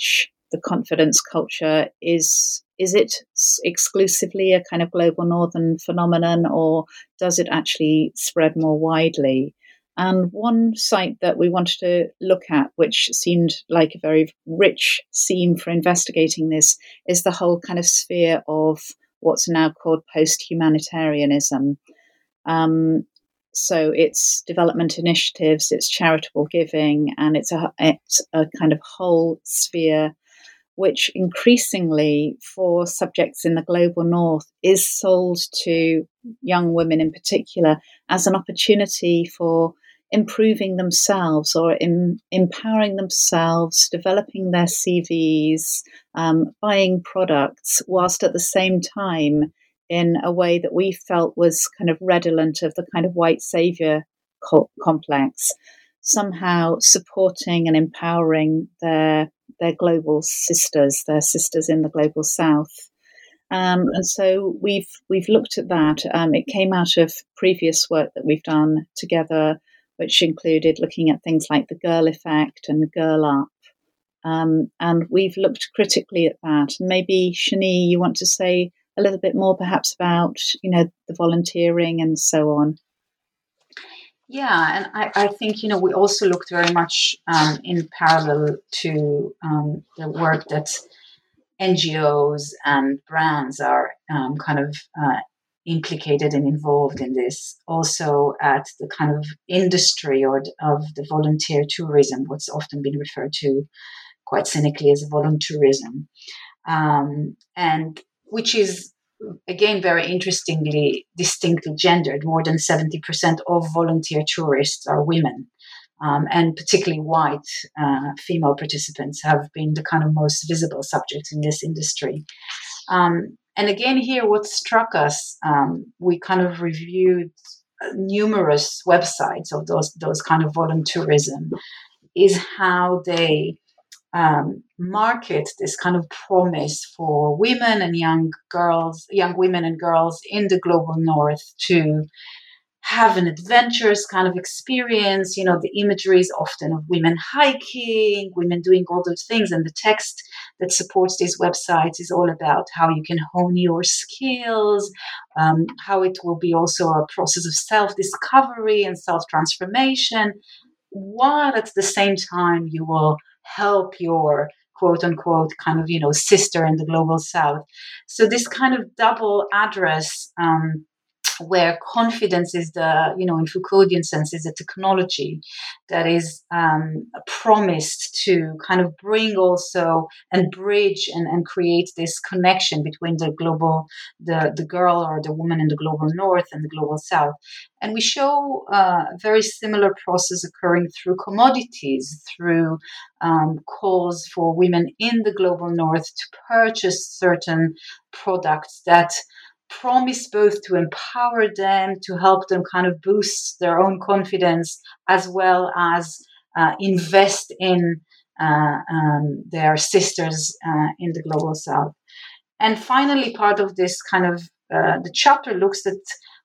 the confidence culture is is it exclusively a kind of global northern phenomenon, or does it actually spread more widely? And one site that we wanted to look at, which seemed like a very rich seam for investigating this, is the whole kind of sphere of what's now called post-humanitarianism. Um, so it's development initiatives, it's charitable giving, and it's a, it's a kind of whole sphere which increasingly for subjects in the global north is sold to young women in particular as an opportunity for improving themselves or in, empowering themselves, developing their C Vs, um, buying products, whilst at the same time in a way that we felt was kind of redolent of the kind of white saviour co- complex, somehow supporting and empowering their their global sisters, their sisters in the global south. Um, and so we've we've looked at that. Um, it came out of previous work that we've done together, which included looking at things like the Girl Effect and Girl Up. Um, and we've looked critically at that. And maybe, Shani, you want to say a little bit more perhaps about, you know, the volunteering and so on.
Yeah, and I, I think, you know, we also looked very much um, in parallel to um, the work that N G Os and brands are um, kind of uh, implicated and involved in this. Also at the kind of industry or of the volunteer tourism, what's often been referred to quite cynically as voluntourism, um, and which is, again, very interestingly, distinctly gendered. More than seventy percent of volunteer tourists are women, um, and particularly white uh, female participants have been the kind of most visible subjects in this industry. Um, and again, here, what struck us, um, we kind of reviewed numerous websites of those, those kind of voluntourism, is how they Um, market this kind of promise for women and young girls, young women and girls in the global north to have an adventurous kind of experience. You know, the imagery is often of women hiking, women doing all those things, and the text that supports these websites is all about how you can hone your skills, um, how it will be also a process of self-discovery and self-transformation, while at the same time you will help your quote unquote kind of, you know, sister in the global south. So this kind of double address, um, where confidence is the, you know, in Foucauldian sense, is a technology that is um, promised to kind of bring also and bridge and, and create this connection between the global, the, the girl or the woman in the global north and the global south. And we show uh, a very similar process occurring through commodities, through um, calls for women in the global north to purchase certain products that promise both to empower them, to help them kind of boost their own confidence, as well as uh, invest in uh, um, their sisters uh, in the global south. And finally, part of this kind of, uh, the chapter looks at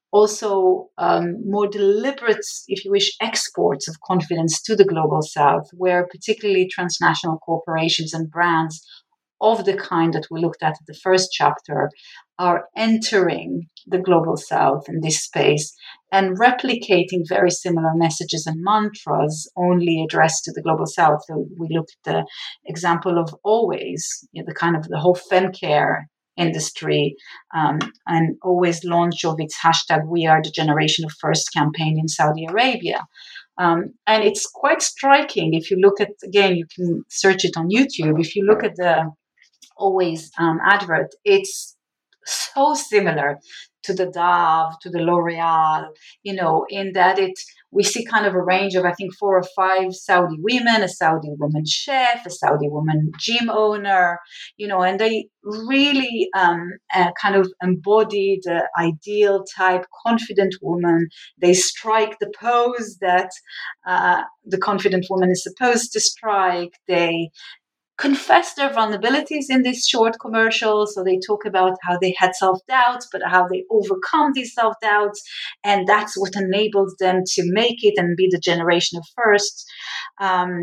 also um, more deliberate, if you wish, exports of confidence to the global south, where particularly transnational corporations and brands of the kind that we looked at in the first chapter are entering the global south in this space and replicating very similar messages and mantras only addressed to the global south. So we looked at the example of Always, you know, the kind of the whole femcare industry, um, and Always launch of its hashtag We Are the Generation of First campaign in Saudi Arabia. Um, and it's quite striking if you look at, again, you can search it on YouTube. If you look at the Always um, advert, it's so similar to the Dove, to the L'Oreal, you know, in that it, we see kind of a range of, I think, four or five Saudi women, a Saudi woman chef, a Saudi woman gym owner, you know, and they really um, uh, kind of embody the ideal type confident woman. They strike the pose that uh, the confident woman is supposed to strike. They confess their vulnerabilities in these short commercials. So they talk about how they had self-doubts, but how they overcome these self-doubts. And that's what enables them to make it and be the generation of first. Um,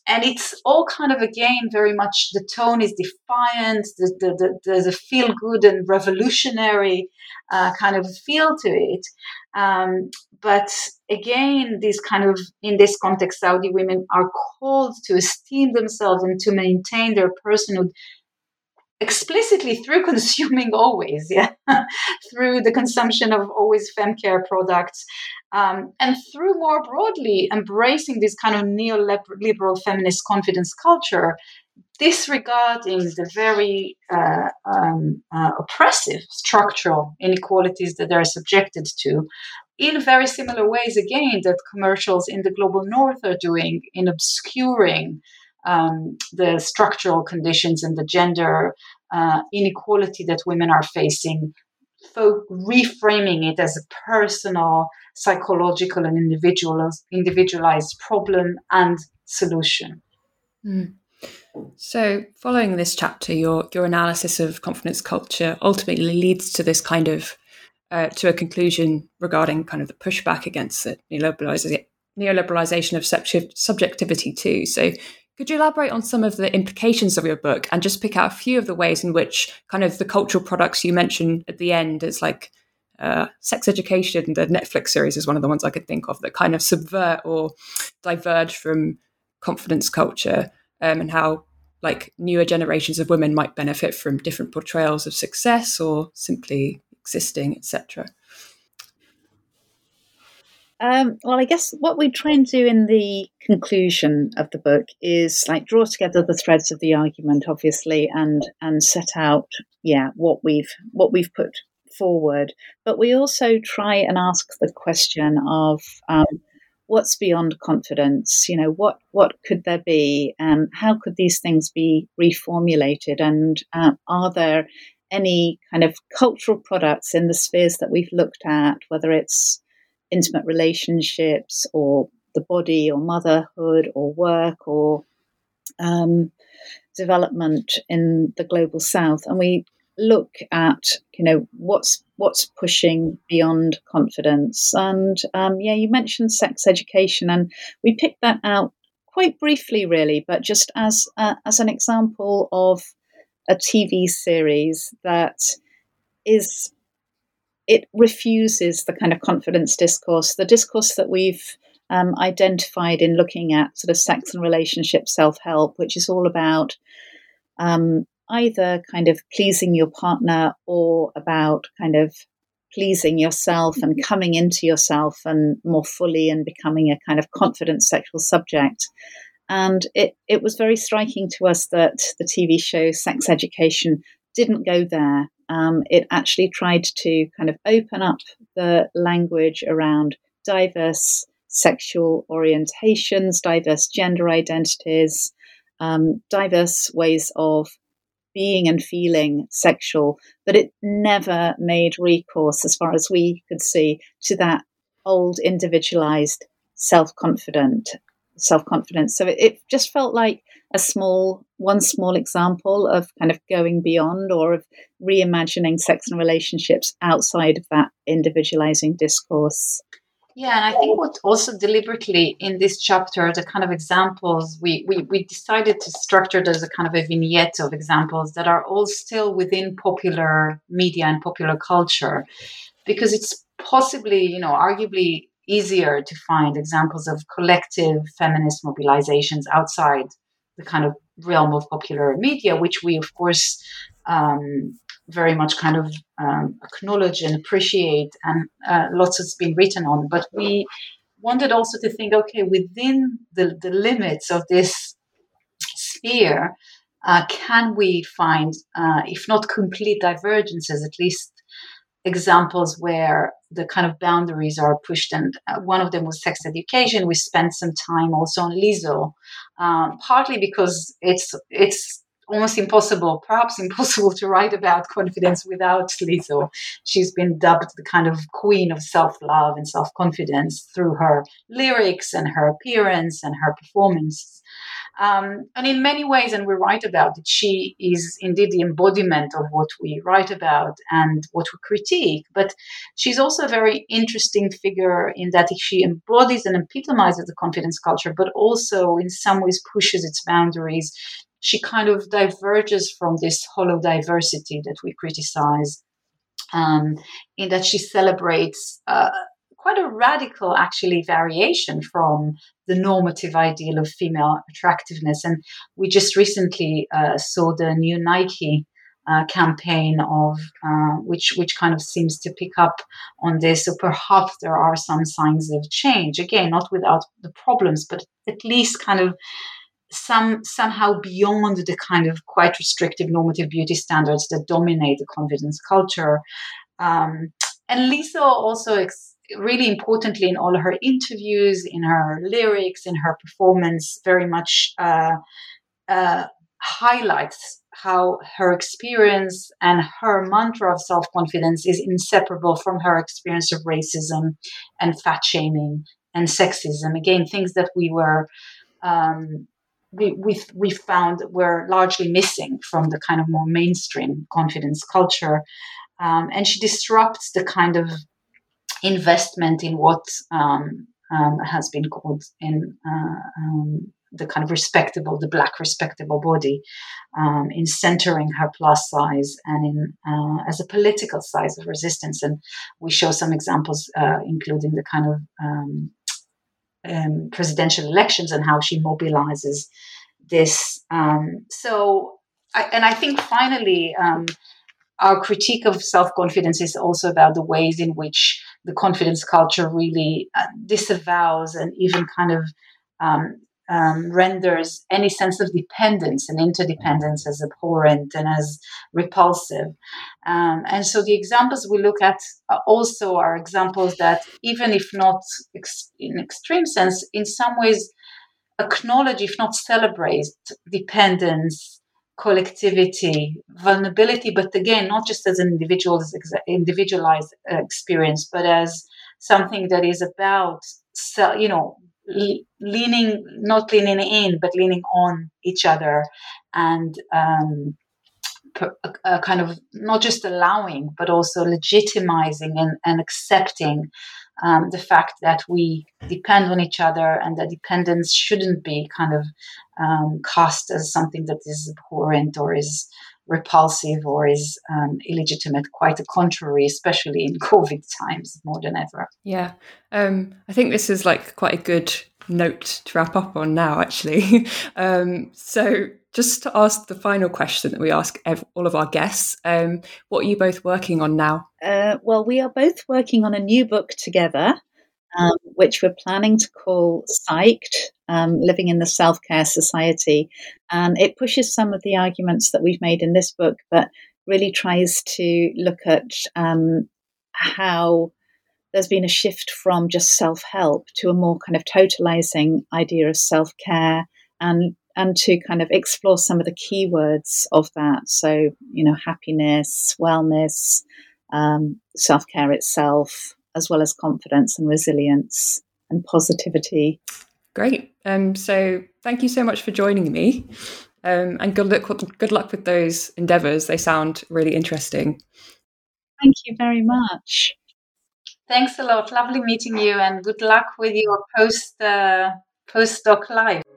and it's all kind of, again, very much the tone is defiant, the, the, the, there's a feel-good and revolutionary uh, kind of feel to it. Um, but again, this kind of, in this context, Saudi women are called to esteem themselves and to maintain their personhood explicitly through consuming always, yeah, through the consumption of always femcare products, um, and through more broadly embracing this kind of neoliberal feminist confidence culture, disregarding the very uh, um, uh, oppressive structural inequalities that they're subjected to, in very similar ways, again, that commercials in the global north are doing in obscuring um, the structural conditions and the gender uh, inequality that women are facing, fo- reframing it as a personal, psychological, and individualized, individualized problem and solution.
Mm. So, following this chapter, your your analysis of confidence culture ultimately leads to this kind of uh, to a conclusion regarding kind of the pushback against the neoliberalization, neoliberalization of subject, subjectivity too. So, could you elaborate on some of the implications of your book and just pick out a few of the ways in which kind of the cultural products you mentioned at the end, as like uh, Sex Education, the Netflix series is one of the ones I could think of that kind of subvert or diverge from confidence culture, um, and how like newer generations of women might benefit from different portrayals of success or simply existing, et cetera.
Um, well, I guess what we try and do in the conclusion of the book is like draw together the threads of the argument, obviously, and and set out, yeah, what we've what we've put forward. But we also try and ask the question of um, what's beyond confidence. You know, what what could there be, and how could these things be reformulated, and uh, are there any kind of cultural products in the spheres that we've looked at, whether it's intimate relationships or the body or motherhood or work or um, development in the global south. And we look at, you know, what's what's pushing beyond confidence. And um, yeah, you mentioned sex education, and we picked that out quite briefly, really, but just as uh, as an example of a T V series that is it refuses the kind of confidence discourse, the discourse that we've um, identified in looking at sort of sex and relationship self-help, which is all about um, either kind of pleasing your partner or about kind of pleasing yourself and coming into yourself and more fully and becoming a kind of confident sexual subject. And it, it was very striking to us that the T V show Sex Education didn't go there. Um, it actually tried to kind of open up the language around diverse sexual orientations, diverse gender identities, um, diverse ways of being and feeling sexual, but it never made recourse, as far as we could see, to that old individualized self-confident self-confidence. So it, it just felt like a small, one small example of kind of going beyond or of reimagining sex and relationships outside of that individualizing discourse.
Yeah, and I think what also deliberately in this chapter, the kind of examples, we, we, we decided to structure it as a kind of a vignette of examples that are all still within popular media and popular culture, because it's possibly, you know, arguably easier to find examples of collective feminist mobilizations outside the kind of realm of popular media, which we, of course, um, very much kind of um, acknowledge and appreciate, and uh, lots has been written on. But we wanted also to think, okay, within the, the limits of this sphere, uh, can we find, uh, if not complete divergences, at least examples where the kind of boundaries are pushed. And uh, one of them was sex education. We spent some time also on Lizzo, um, partly because it's it's almost impossible, perhaps impossible to write about confidence without Lizzo. She's been dubbed the kind of queen of self-love and self-confidence through her lyrics and her appearance and her performance. Um, and in many ways, and we write about it, she is indeed the embodiment of what we write about and what we critique. But she's also a very interesting figure in that she embodies and epitomizes the confidence culture, but also in some ways pushes its boundaries. She kind of diverges from this hollow diversity that we criticize, um, in that she celebrates uh, quite a radical, actually, variation from the normative ideal of female attractiveness. And we just recently uh, saw the new Nike uh, campaign of uh, which which kind of seems to pick up on this. So perhaps there are some signs of change. Again, not without the problems, but at least kind of some somehow beyond the kind of quite restrictive normative beauty standards that dominate the confidence culture. Um, and Lisa also ex- really importantly in all her interviews, in her lyrics, in her performance, very much uh, uh, highlights how her experience and her mantra of self-confidence is inseparable from her experience of racism and fat shaming and sexism. Again, things that we were um, we, we we found were largely missing from the kind of more mainstream confidence culture. Um, and she disrupts the kind of investment in what um, um, has been called in uh, um, the kind of respectable, the Black respectable body, um, in centering her plus size and in uh, as a political size of resistance. And we show some examples, uh, including the kind of um, um, presidential elections and how she mobilizes this. Um, so, I, and I think finally, um, our critique of self-confidence is also about the ways in which the confidence culture really uh, disavows and even kind of um, um, renders any sense of dependence and interdependence as abhorrent and as repulsive. Um, and so the examples we look at are also are examples that, even if not ex- in extreme sense, in some ways acknowledge, if not celebrate, dependence, collectivity, vulnerability, but again, not just as an individual's individualized experience, but as something that is about, you know, leaning, not leaning in, but leaning on each other, and um, a, a kind of not just allowing, but also legitimizing and, and accepting Um, the fact that we depend on each other, and that dependence shouldn't be kind of um, cast as something that is abhorrent or is repulsive or is um, illegitimate. Quite the contrary, especially in COVID times more than ever.
Yeah, um, I think this is like quite a good note to wrap up on now, actually. um, so just to ask the final question that we ask ev- all of our guests, um, what are you both working on now?
Uh, well, we are both working on a new book together, um, which we're planning to call Psyched, um, Living in the Self-Care Society. And it pushes some of the arguments that we've made in this book, but really tries to look at um, how there's been a shift from just self-help to a more kind of totalizing idea of self-care, and and to kind of explore some of the keywords of that. So, you know, happiness, wellness, um, self-care itself, as well as confidence and resilience and positivity.
Great. Um, so thank you so much for joining me. Um, and good luck, good luck with those endeavours. They sound really interesting.
Thank you very much.
Thanks a lot. Lovely meeting you, and good luck with your post uh, postdoc life.